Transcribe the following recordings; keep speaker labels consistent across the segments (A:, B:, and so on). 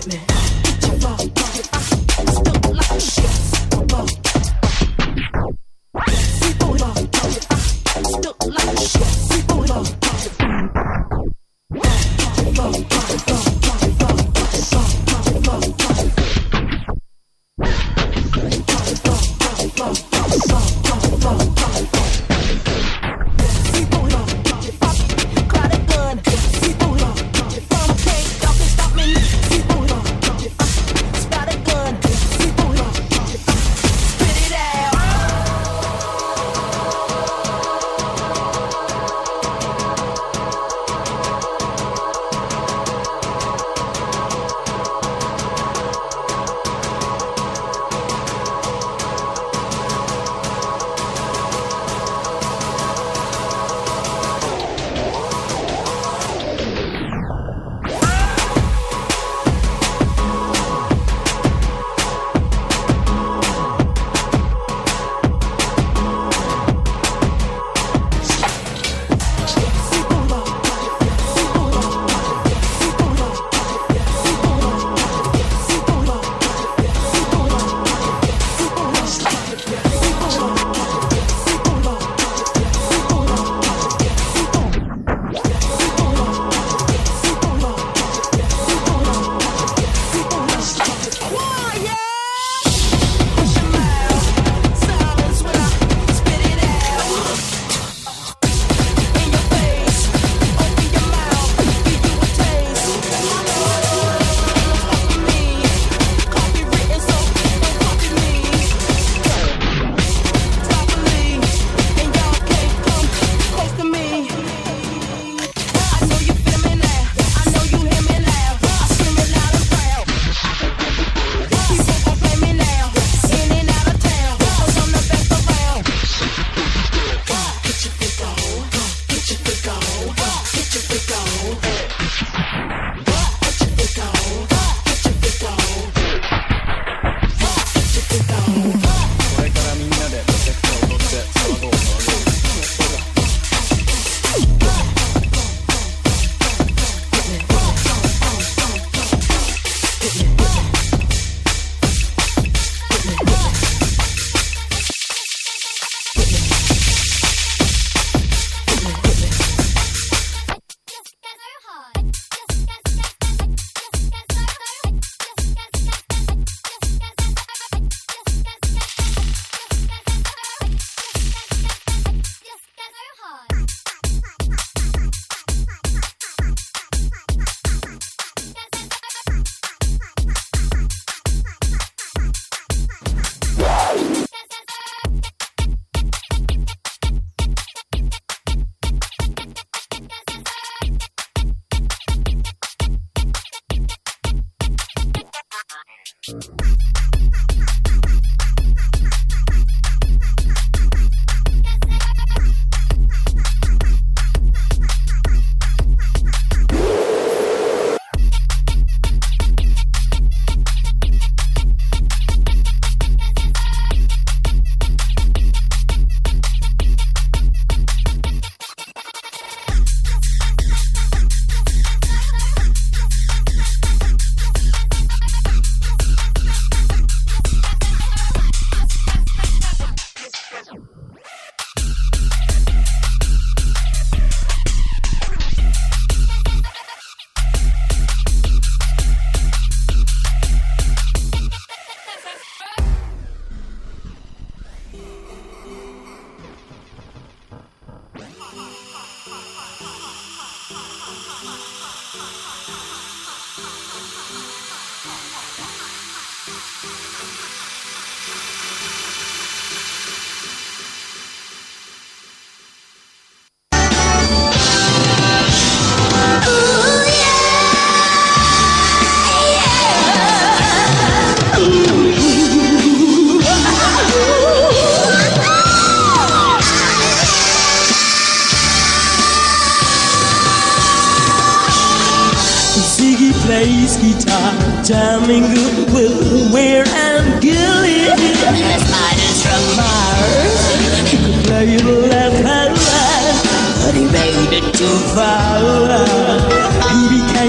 A: plays guitar, jamming good with Weir and Gilly. The spiders from Mars, he could play the left hand right, but he made it too far. He became the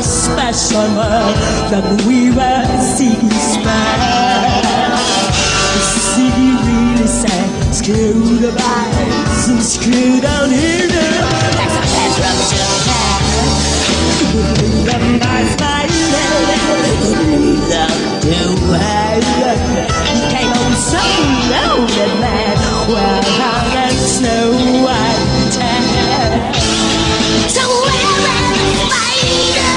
A: special word that we were seeking spell. Ziggy really sang, screw the vibes and screw down here. That's a pleasure of Japan. Bring them by smiling, bring them to hell. He came home so loaded, man, well hung and snow white tan. So where are the fighters?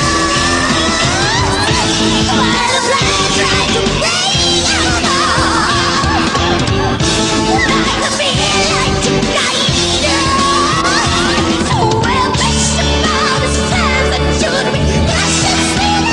A: While the flag tried to break them all, like a beer, like a guide. So we'll bitch about the time that should be precious.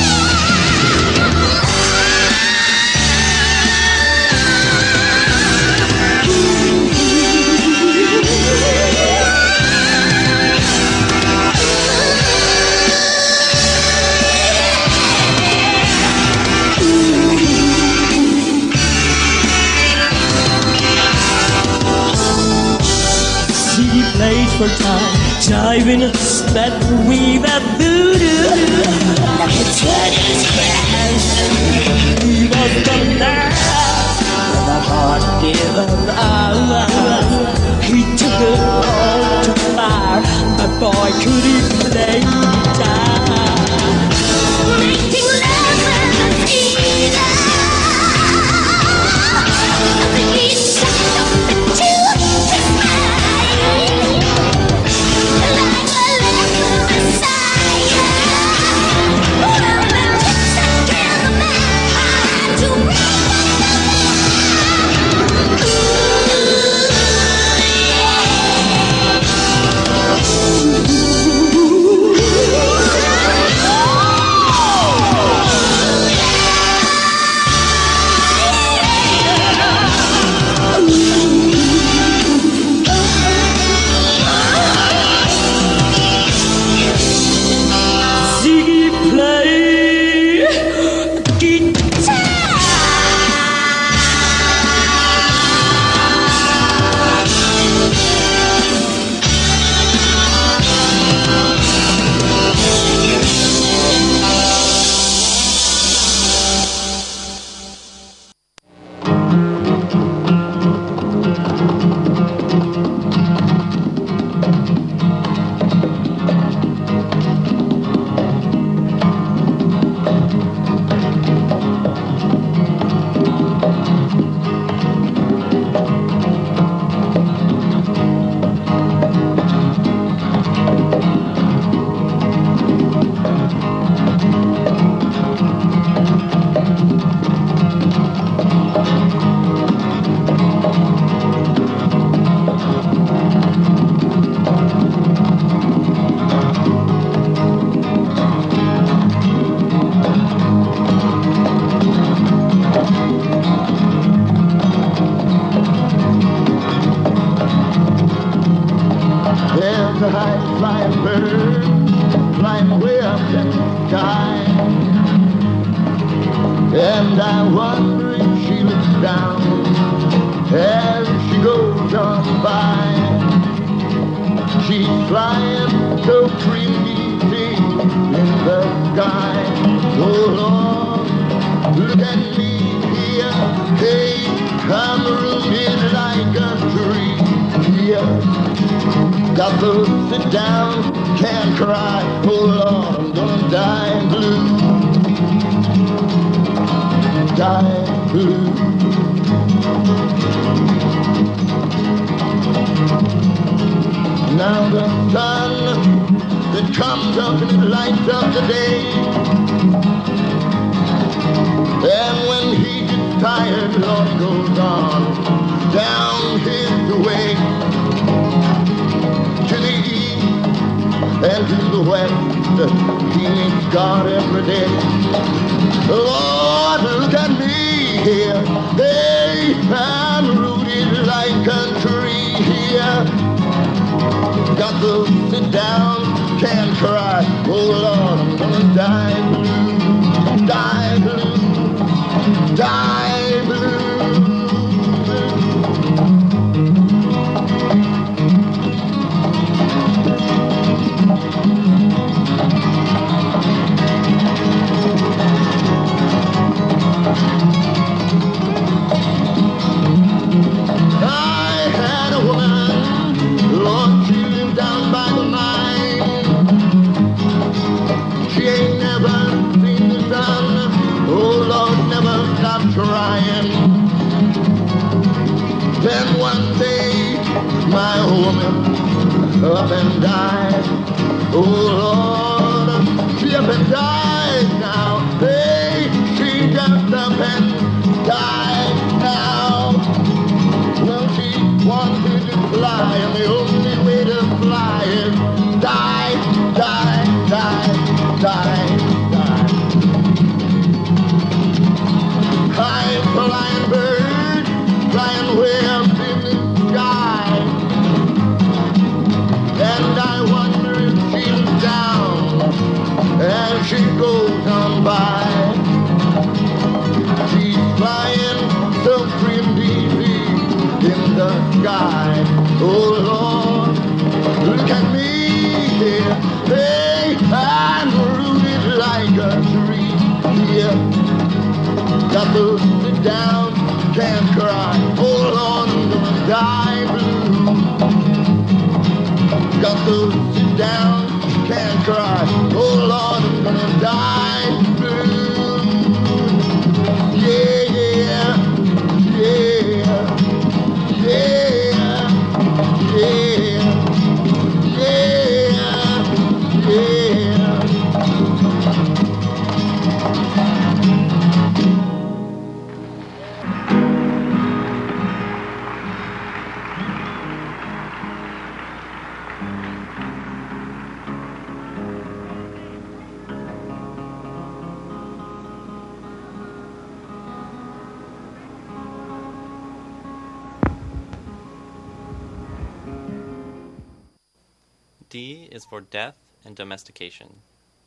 A: Played for time, jiving us that we that voodoo. Like a turtle's crash, he was the nerve with a heart given out. He took it all to fire, but boy could he play guitar. Making love was easy. Nothing is such a
B: and died. Oh Lord, she up and died now. Hey, she just up and died now. Well, she wanted to fly, and the only way to fly is die, die, die, die, die. I'm a flying bird, flying way up in the sky. And I wonder if she's down as she goes on by. She's flying so free and easy in the sky. Oh Lord, look at me here. Hey, I'm rooted like a tree here. Got to sit down, can't cry. Oh Lord, I'm gonna die blue. Got to sit down, can't cry. Oh Lord, I'm gonna die blue. Yeah, yeah, yeah, yeah, yeah, yeah, yeah.
C: D is for death and domestication.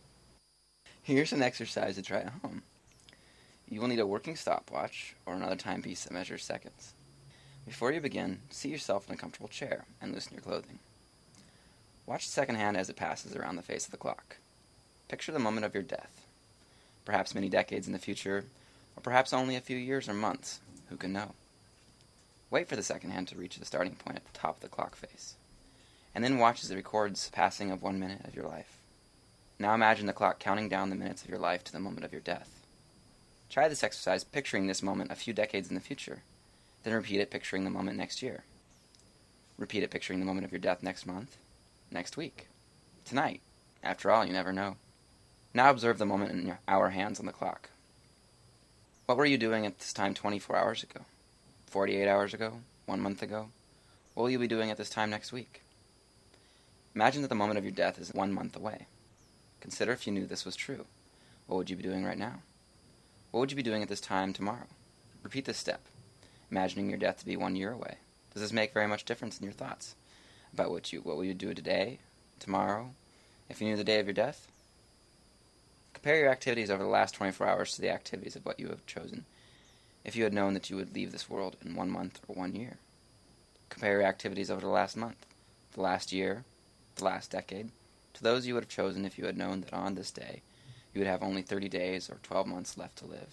D: Here's an exercise to try at home. You will need a working stopwatch or another timepiece that measures seconds. Before you begin, seat yourself in a comfortable chair and loosen your clothing. Watch the second hand as it passes around the face of the clock. Picture the moment of your death, perhaps many decades in the future, or perhaps only a few years or months, who can know. Wait for the second hand to reach the starting point at the top of the clock face, and then watch as it records the passing of 1 minute of your life. Now imagine the clock counting down the minutes of your life to the moment of your death. Try this exercise picturing this moment a few decades in the future, then repeat it picturing the moment next year. Repeat it picturing the moment of your death next month, next week, tonight. After all, you never know. Now observe the moment in our hands on the clock. What were you doing at this time 24 hours ago? 48 hours ago? 1 month ago? What will you be doing at this time next week? Imagine that the moment of your death is 1 month away. Consider if you knew this was true. What would you be doing right now? What would you be doing at this time tomorrow? Repeat this step, imagining your death to be 1 year away. Does this make very much difference in your thoughts about what will you do today, tomorrow, if you knew the day of your death? Compare your activities over the last 24 hours to the activities of what you have chosen if you had known that you would leave this world in 1 month or 1 year. Compare your activities over the last month, the last year, the last decade, to those you would have chosen if you had known that on this day you would have only 30 days or 12 months left to live.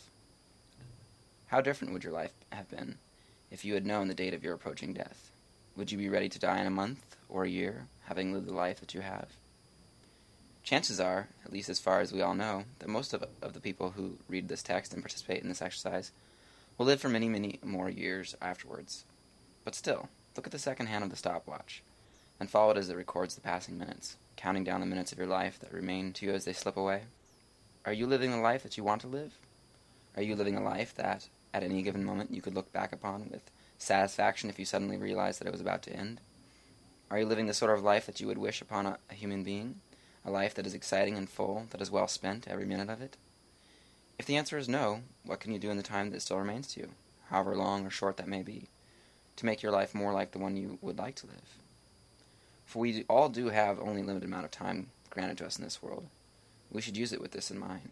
D: How different would your life have been if you had known the date of your approaching death? Would you be ready to die in a month or a year, having lived the life that you have? Chances are, at least as far as we all know, that most of the people who read this text and participate in this exercise will live for many, many more years afterwards. But still, look at the second hand of the stopwatch, and follow it as it records the passing minutes, counting down the minutes of your life that remain to you as they slip away. Are you living the life that you want to live? Are you living a life that, at any given moment, you could look back upon with satisfaction if you suddenly realized that it was about to end? Are you living the sort of life that you would wish upon a human being? A life that is exciting and full, that is well spent, every minute of it? If the answer is no, what can you do in the time that still remains to you, however long or short that may be, to make your life more like the one you would like to live? For we all do have only a limited amount of time granted to us in this world. We should use it with this in mind.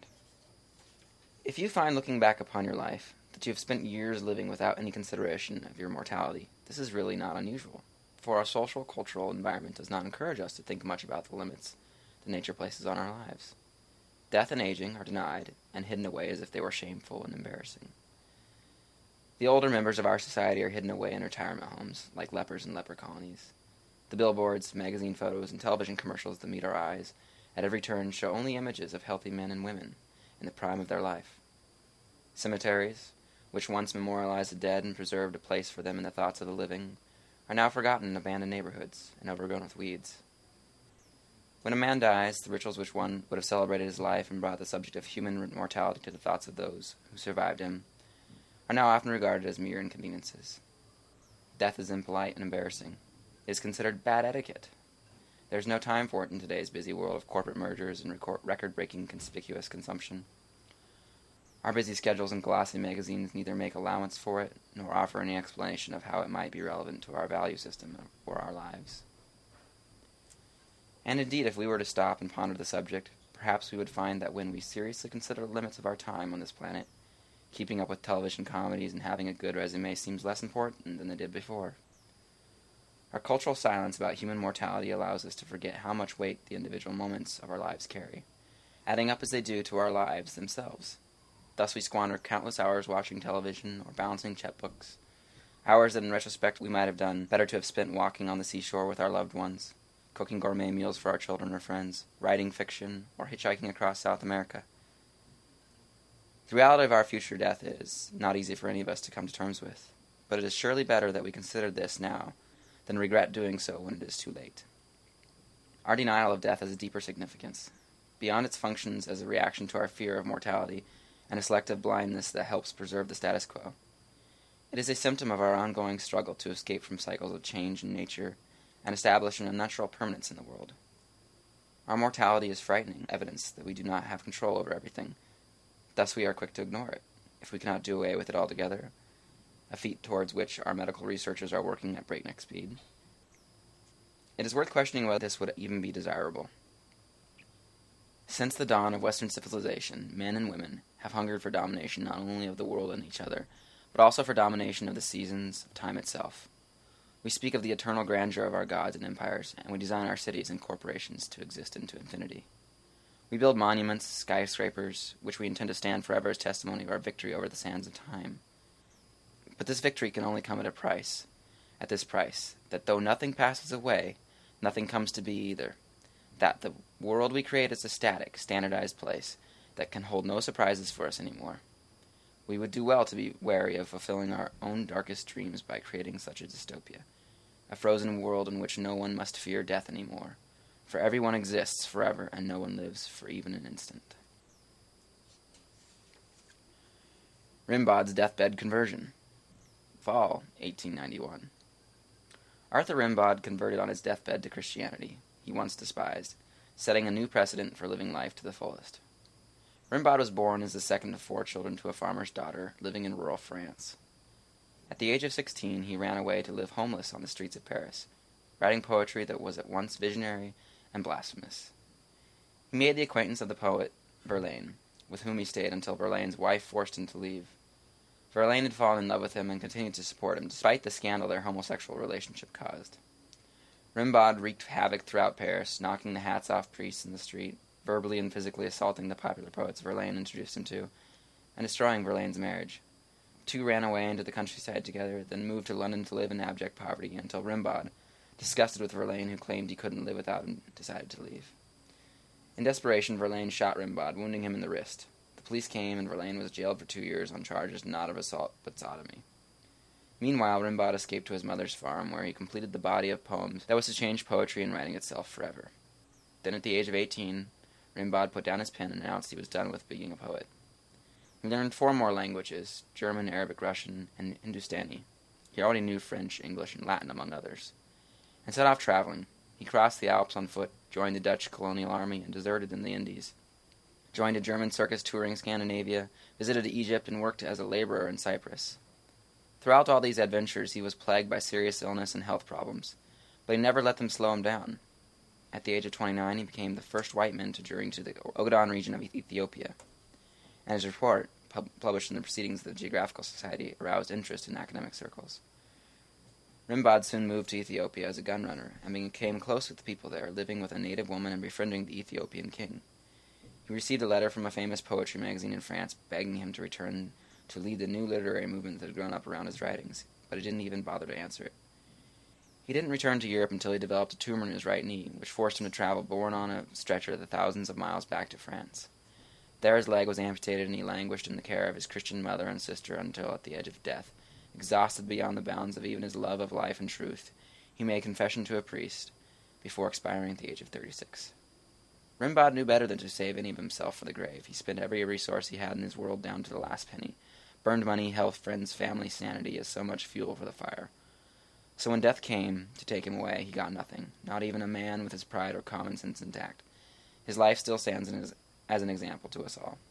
D: If you find looking back upon your life that you have spent years living without any consideration of your mortality, this is really not unusual, for our social, cultural environment does not encourage us to think much about the limits that nature places on our lives. Death and aging are denied and hidden away as if they were shameful and embarrassing. The older members of our society are hidden away in retirement homes, like lepers in leper colonies. The billboards, magazine photos, and television commercials that meet our eyes at every turn show only images of healthy men and women in the prime of their life. Cemeteries, which once memorialized the dead and preserved a place for them in the thoughts of the living, are now forgotten in abandoned neighborhoods and overgrown with weeds. When a man dies, the rituals which one would have celebrated his life and brought the subject of human mortality to the thoughts of those who survived him are now often regarded as mere inconveniences. Death is impolite and embarrassing. It is considered bad etiquette. There is no time for it in today's busy world of corporate mergers and record-breaking conspicuous consumption. Our busy schedules and glossy magazines neither make allowance for it nor offer any explanation of how it might be relevant to our value system or our lives. And indeed, if we were to stop and ponder the subject, perhaps we would find that when we seriously consider the limits of our time on this planet, keeping up with television comedies and having a good resume seems less important than it did before. Our cultural silence about human mortality allows us to forget how much weight the individual moments of our lives carry, adding up as they do to our lives themselves. Thus we squander countless hours watching television or balancing checkbooks, hours that in retrospect we might have done better to have spent walking on the seashore with our loved ones, cooking gourmet meals for our children or friends, writing fiction, or hitchhiking across South America. The reality of our future death is not easy for any of us to come to terms with, but it is surely better that we consider this now than regret doing so when it is too late. Our denial of death has a deeper significance, beyond its functions as a reaction to our fear of mortality and a selective blindness that helps preserve the status quo. It is a symptom of our ongoing struggle to escape from cycles of change in nature and establish an unnatural permanence in the world. Our mortality is frightening evidence that we do not have control over everything. Thus we are quick to ignore it, if we cannot do away with it altogether, a feat towards which our medical researchers are working at breakneck speed. It is worth questioning whether this would even be desirable. Since the dawn of Western civilization, men and women have hungered for domination not only of the world and each other, but also for domination of the seasons, of time itself. We speak of the eternal grandeur of our gods and empires, and we design our cities and corporations to exist into infinity. We build monuments, skyscrapers, which we intend to stand forever as testimony of our victory over the sands of time. But this victory can only come at a price. At this price, that though nothing passes away, nothing comes to be either. That the world we create is a static, standardized place that can hold no surprises for us anymore. We would do well to be wary of fulfilling our own darkest dreams by creating such a dystopia, a frozen world in which no one must fear death anymore, for everyone exists forever and no one lives for even an instant. Rimbaud's deathbed conversion. Fall, 1891. Arthur Rimbaud converted on his deathbed to Christianity, he once despised, setting a new precedent for living life to the fullest. Rimbaud was born as the second of 4 children to a farmer's daughter living in rural France. At the age of 16, he ran away to live homeless on the streets of Paris, writing poetry that was at once visionary and blasphemous. He made the acquaintance of the poet Verlaine, with whom he stayed until Verlaine's wife forced him to leave. Verlaine had fallen in love with him and continued to support him, despite the scandal their homosexual relationship caused. Rimbaud wreaked havoc throughout Paris, knocking the hats off priests in the street, verbally and physically assaulting the popular poets Verlaine introduced him to, and destroying Verlaine's marriage. The two ran away into the countryside together, then moved to London to live in abject poverty until Rimbaud, disgusted with Verlaine, who claimed he couldn't live without him, decided to leave. In desperation, Verlaine shot Rimbaud, wounding him in the wrist. The police came, and Verlaine was jailed for 2 years on charges not of assault but sodomy. Meanwhile, Rimbaud escaped to his mother's farm, where he completed the body of poems that was to change poetry and writing itself forever. Then, at the age of 18, Rimbaud put down his pen and announced he was done with being a poet. He learned 4 more languages, German, Arabic, Russian, and Hindustani. He already knew French, English, and Latin, among others, and set off traveling. He crossed the Alps on foot, joined the Dutch colonial army, and deserted in the Indies. Joined a German circus touring Scandinavia, visited Egypt, and worked as a laborer in Cyprus. Throughout all these adventures, he was plagued by serious illness and health problems, but he never let them slow him down. At the age of 29, he became the first white man to journey to the Ogaden region of Ethiopia, and his report, published in the Proceedings of the Geographical Society, aroused interest in academic circles. Rimbaud soon moved to Ethiopia as a gunrunner, and became close with the people there, living with a native woman and befriending the Ethiopian king. He received a letter from a famous poetry magazine in France begging him to return to lead the new literary movement that had grown up around his writings, but he didn't even bother to answer it. He didn't return to Europe until he developed a tumor in his right knee, which forced him to travel borne on a stretcher the thousands of miles back to France. There his leg was amputated, and he languished in the care of his Christian mother and sister until, at the edge of death, exhausted beyond the bounds of even his love of life and truth, he made confession to a priest before expiring at the age of 36. Rimbaud knew better than to save any of himself for the grave. He spent every resource he had in his world down to the last penny. Burned money, health, friends, family, sanity as so much fuel for the fire. So when death came to take him away, he got nothing, not even a man with his pride or common sense intact. His life still stands as an example to us all.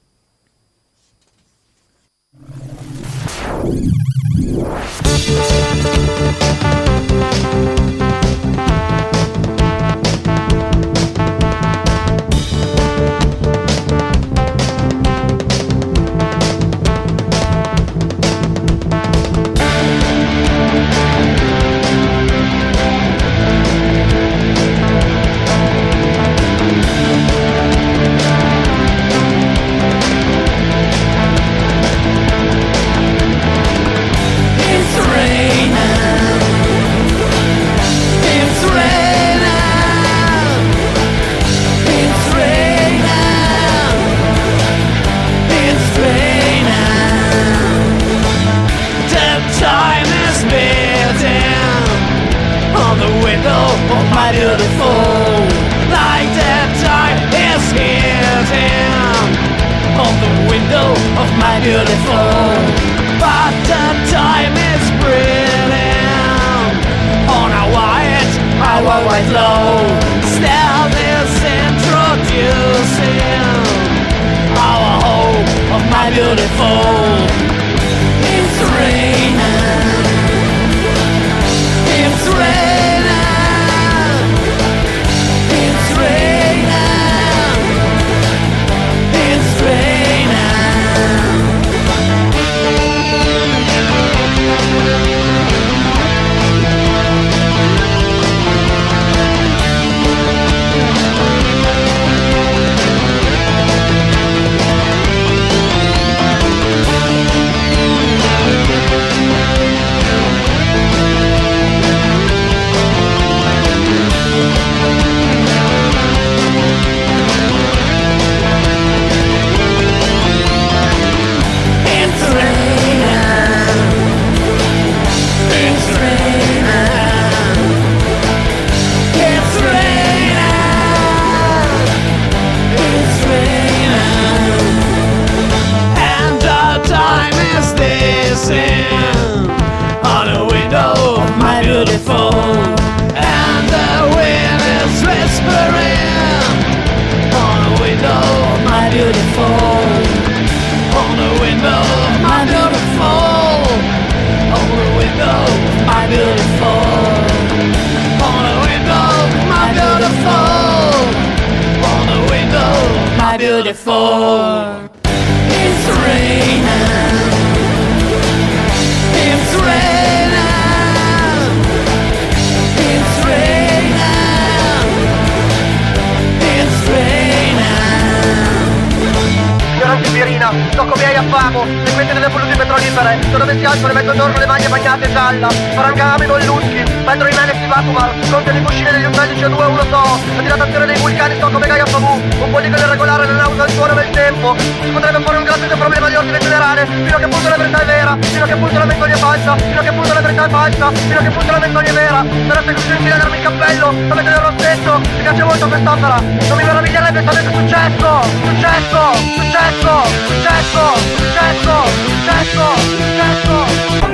E: So come hai a famo, le mette delle polluti petrolifere, dove si alzano e metto intorno le maglie bagnate in gialla. Farangami con Luschi, Pedro Jimenez di Vatumar, conte le cuscine degli uccelli C2 1 so. La dilatazione dei vulcani so come Gaia Famu, un poligono irregolare non usa il suono del tempo. Si potrebbe porre un grande problema di ordine generale, fino a che punto la verità è vera, fino a che punto la menzogna è falsa, fino a che punto la verità è falsa, fino a che punto la menzogna è vera. Sareste costretti a darmi il cappello, sapete del rossetto, mi piace molto quest'opera, non mi meraviglierebbe se avesse successo, successo, successo, successo, successo, successo, successo.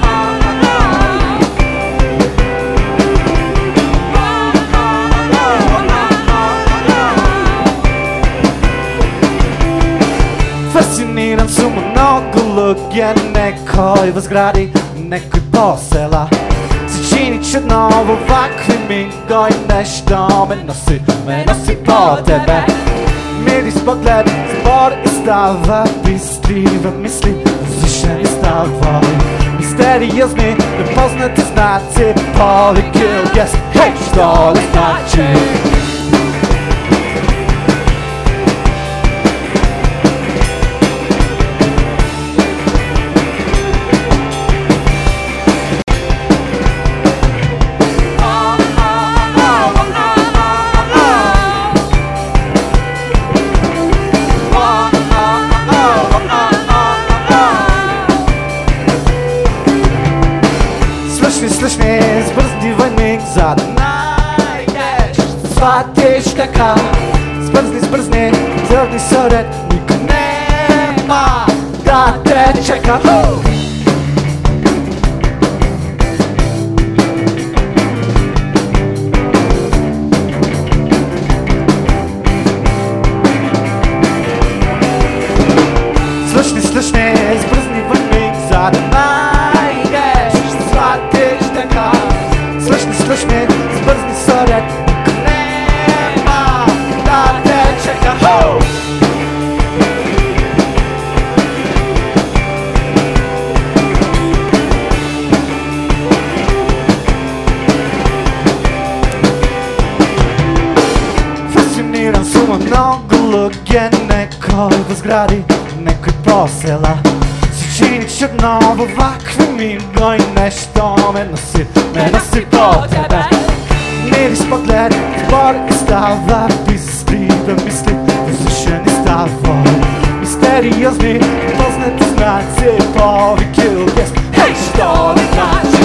F: Fascinerande som mnogo neko i vzgradi nekoj posela. Čini čudno v ovakvi migoj nešto me nosi po tebe. Medij spogled, zbor i stava, bistrive misli, zvišeni stavovi. Misteriozni, nepoznati znaci, polykill guess, hej, što li znači? čeka. Slušni, zbrzni vrnik za doma ideš, shvatiš da kao. Slušni, zbrzni sorek, nema da te čeka. Fasciniran su me mnogo luge, nekoj u zgradi, nekoj posela. Se čini čudno ovakvi mimo i nešto me nosi po tebe. Miris pogled, zbor i stava, bistri da misli, uzvišeni stavovi. Misteriozni, poznati znaci, povike u gest, hej što li znači?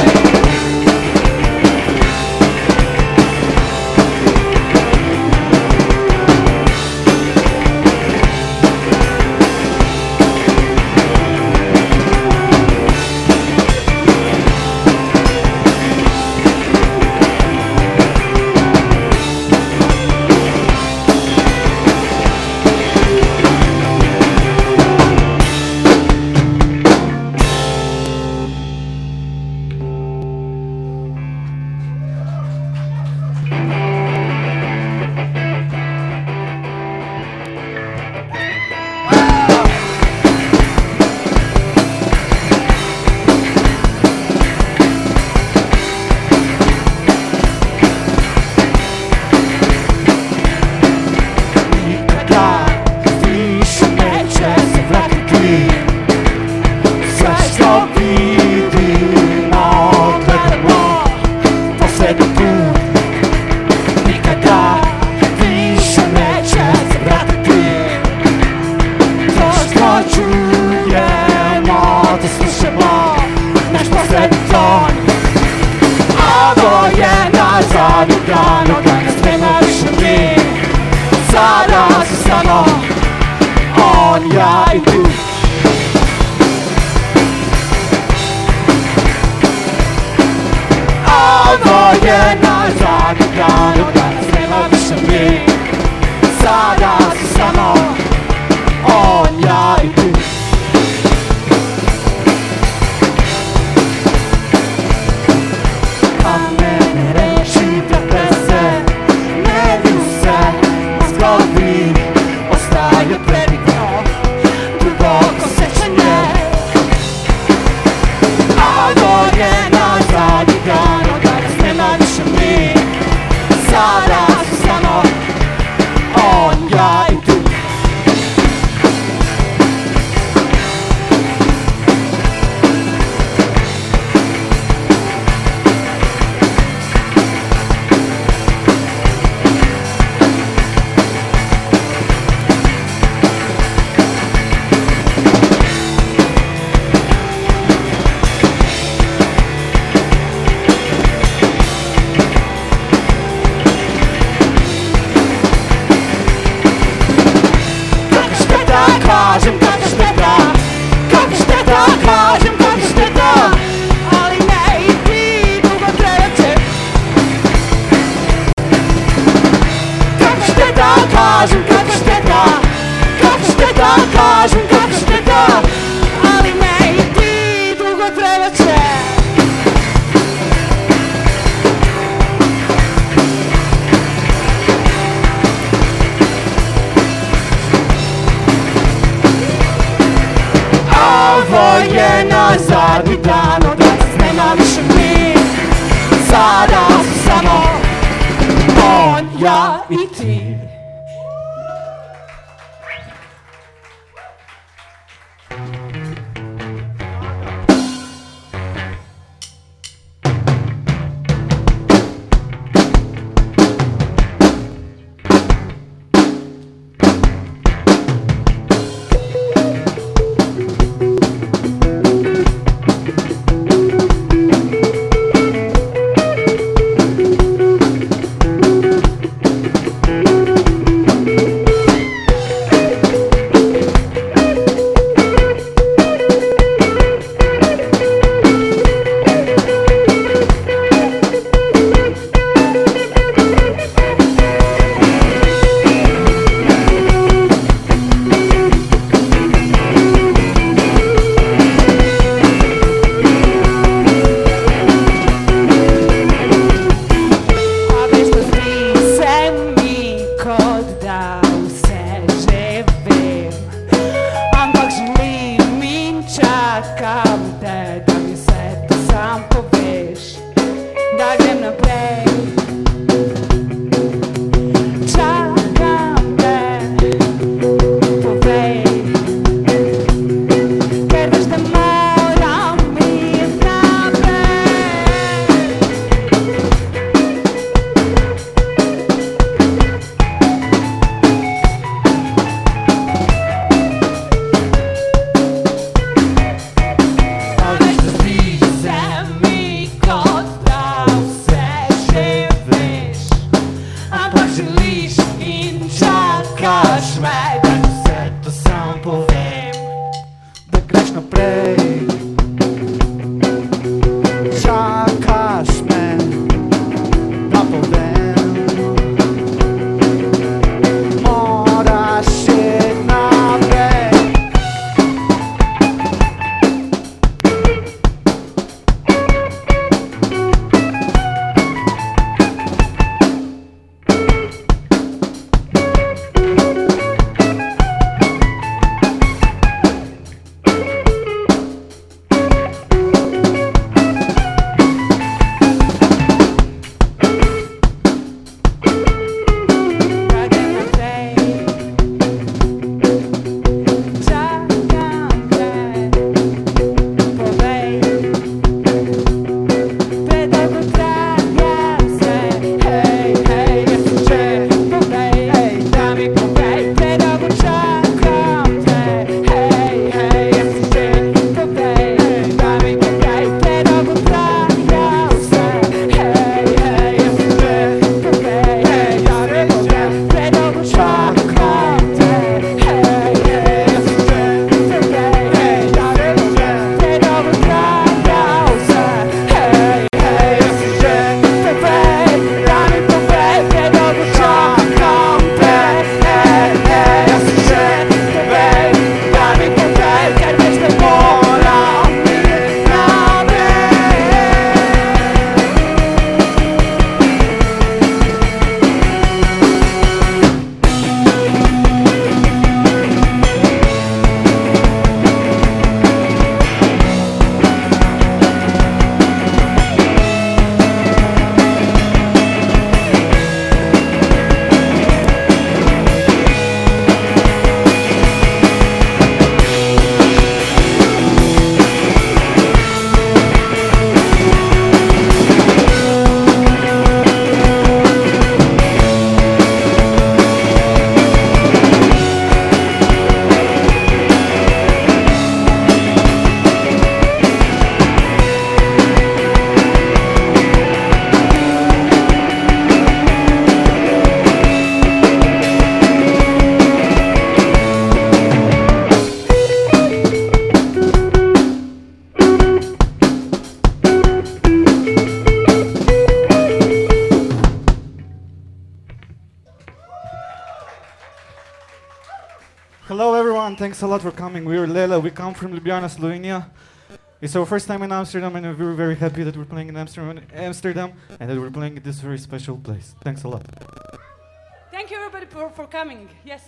F: thanks a lot for coming. We're Lela, we come from Ljubljana, Slovenia. It's our first time in Amsterdam, and we're very happy that we're playing in Amsterdam and that we're playing at this very special place. Thanks a lot.
G: Thank you everybody for coming. Yes.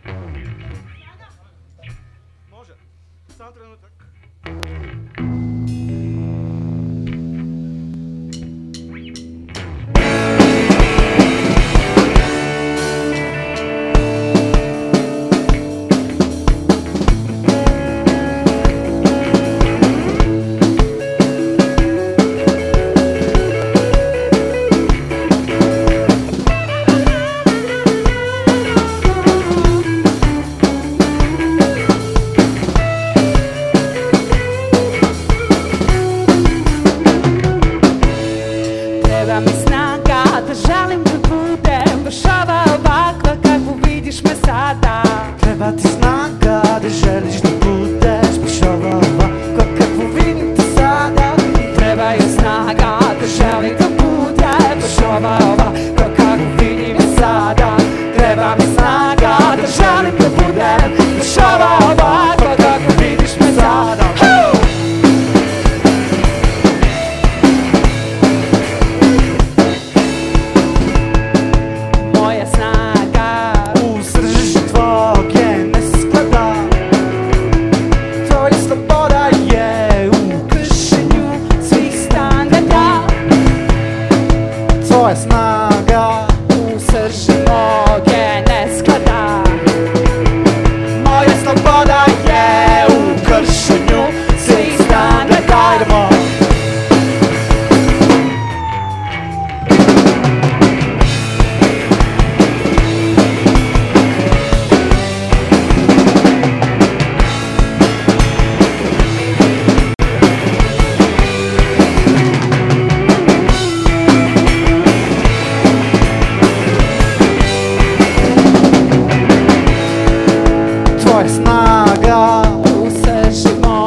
F: Može. Samo trenutak.
G: Treba mi snaga da želim da budem baš ova ovakva kakvu vidiš me sada.
F: Treba ti snaga da želiš da budeš baš ova ovakva kakvu vidim te sada.
G: Treba je snaga da želim da budem baš ova ovakva kakvu vidim me sada.
F: Treba mi snaga da želim da budem baš ova ovakva kakvu vidiš me sada.
G: Moja snaga
F: U srži tvog je nesklada. Tvoja sloboda je u
G: kršenju svih standarda.
F: tvoja snaga.
G: U srži mog je nesklada.
F: Moja sloboda je u kršenju svih standarda. Idemo. Tvoja snaga
G: U srži mog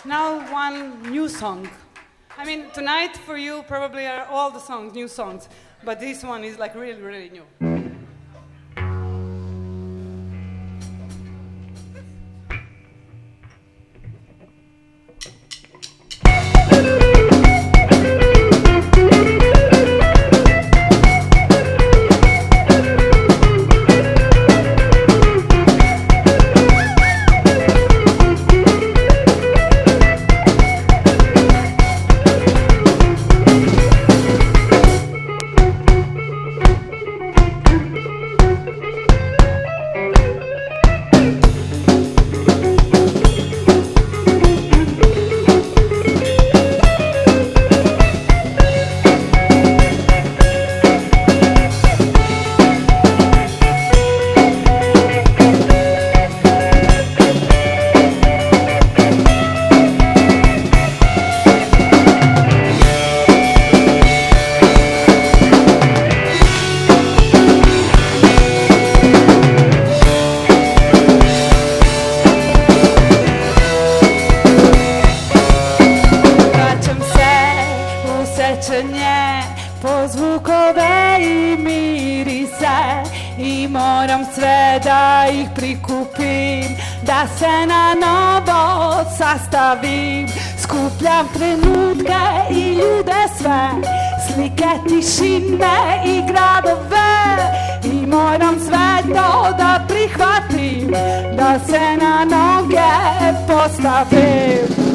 G: Now one new song. I mean, tonight for you probably are all the songs, new songs, but this one is like really, really new. Po zvukove i mirise i moram sve da ih prikupim, da se na novo sastavim. Skupljam trenutke i ljude sve, slike tišine i gradove, i moram sve to da prihvatim, da se na noge postavim.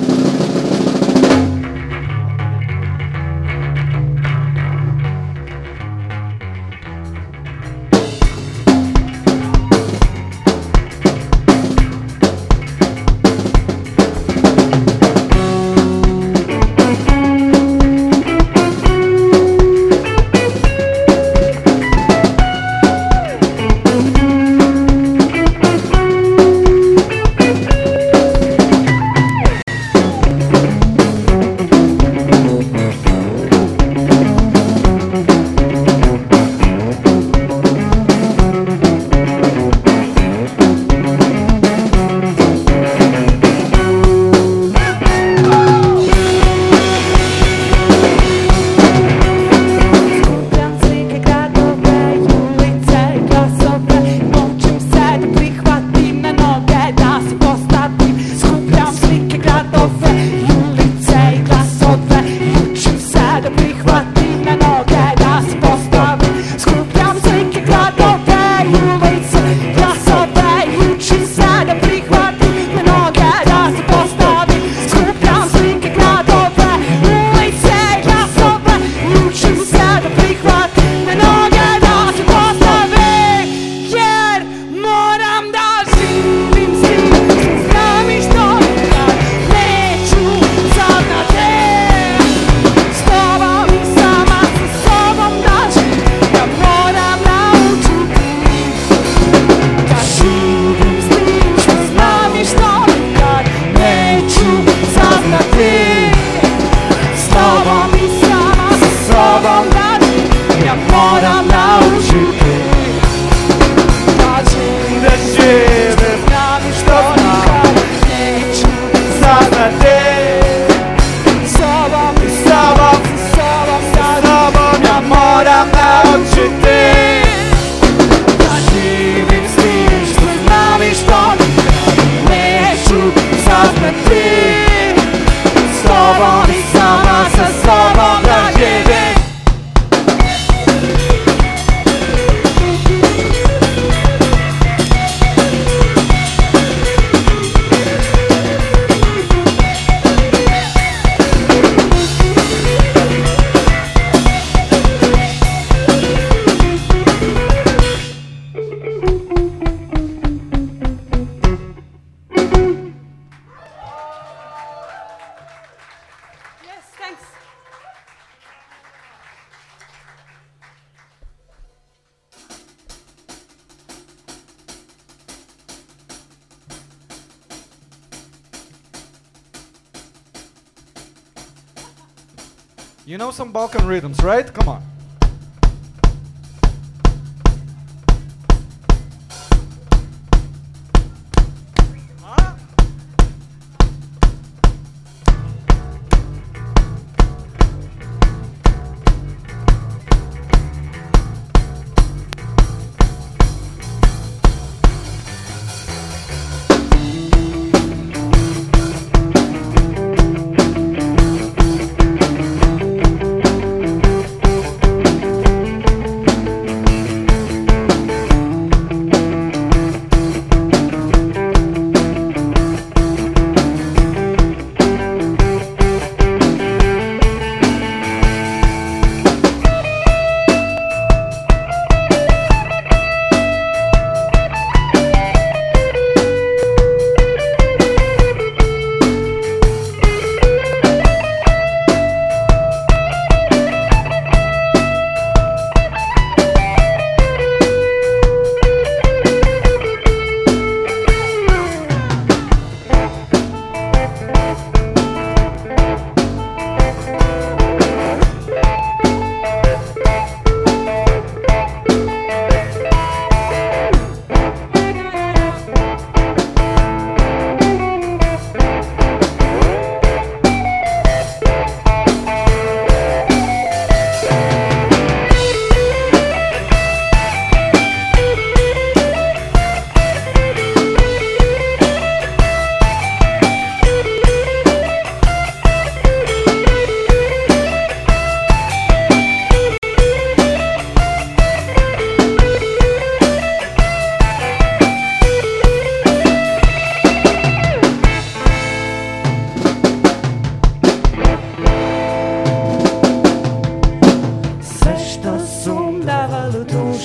F: You know some Balkan rhythms, right? Come on.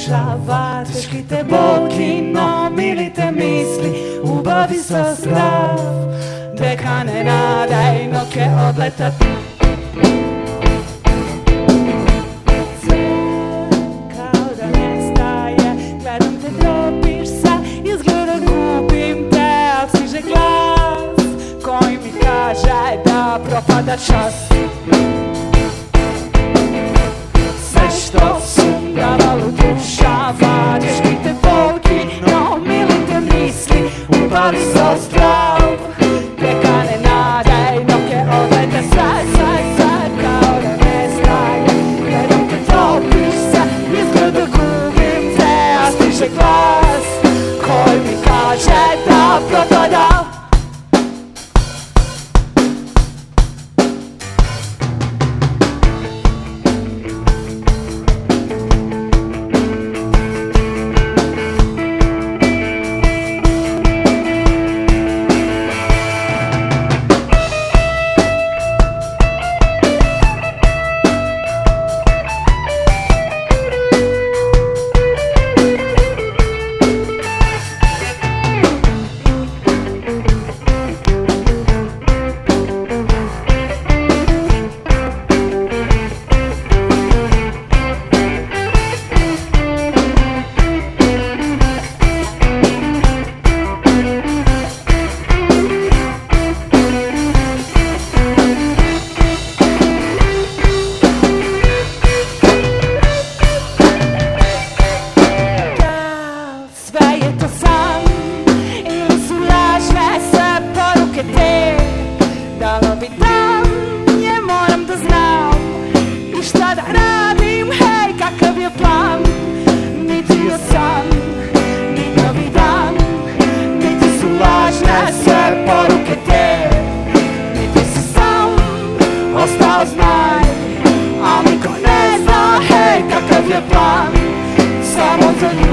G: duša, teškite bolki, no milite misli, ubavi sa zdrav, deka ne nadaj, noke odletat. Sve kao da nestaje, gledam te dropiš se, izgleda gubim te, al stiže glas koji mi kaže da propada čas. Što sumnjavalo dušava, teškite bolki, no milite misli, ubavi sa zdrav, deka ne nadaj, noke odlete sad kao da nestaje, gledam te topiš se, izgleda gubim te, a stiže glas koji mi kaže da propada. Znaj, a niko ne zna, hej, kakav je plan, samo za njih.